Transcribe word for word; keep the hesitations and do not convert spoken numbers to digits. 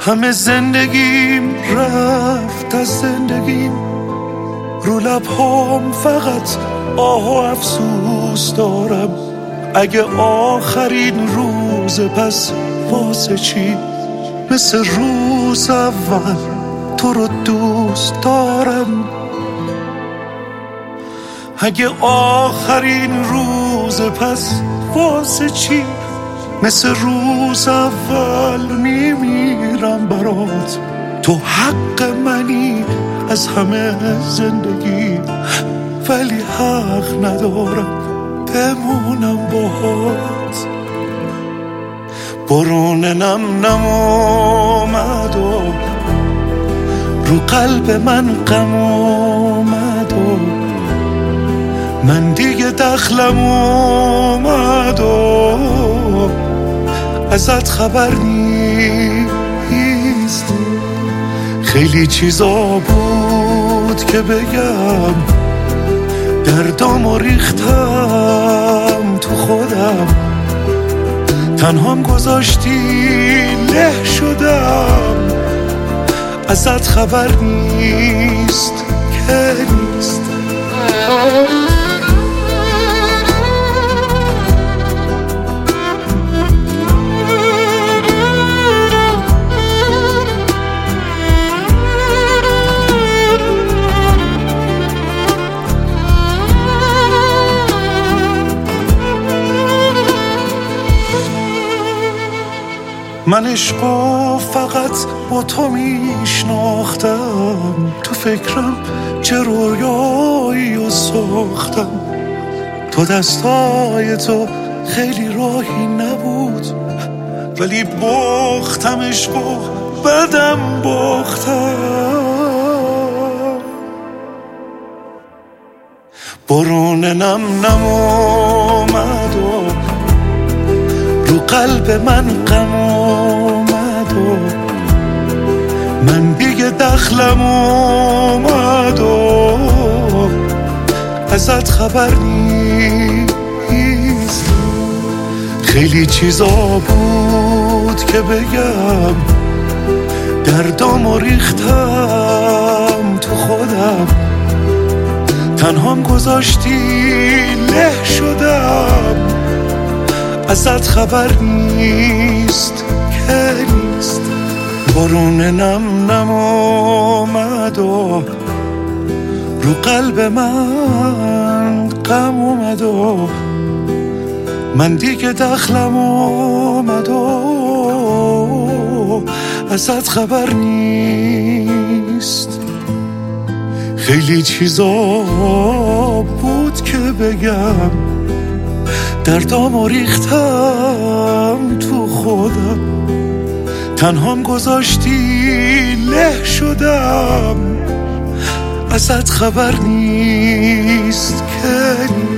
همه زندگیم رفت از زندگیم، رو لبهام فقط آه و افسوس دارم. اگه آخرین روز پس واسه چی؟ مثل روز اول تو رو دوست دارم. اگه آخرین روز پس واسه چی؟ مثل روز اول میمیرم برات. تو حق منی از همه زندگی، ولی حق ندارم بمونم باهات. برون نم نم اومد و رو قلب من غم اومد و من دیگه دخلم اومد و ازت خبر نیست. خیلی چیزا بود که بگم، دردامو ریختم تو خودم، تنهام گذاشتی له شدم. ازت خبر نیست که نیست. من عشقو فقط با تو میشناختم، تو فکرم چه رویایی و ساختم. تو دستای تو خیلی راهی نبود، ولی باختم عشقو بدم باختم. برون نم نم اومد و رو قلب من غم اومد و من دیگه دخلم اومد و ازت خبر نیست. خیلی چیزا بود که بگم، دردامو ریختم تو خودم، تنهام گذاشتی له شدم. ازت خبر نیست که نیست. برون نم نم اومد و رو قلب من غم اومد و من دیگه دخلم اومد و ازت خبر نیست. خیلی چیزا بود که بگم، دردامو ریختم تو خودم، تنهام گذاشتی له شدم. ازت خبر نیست که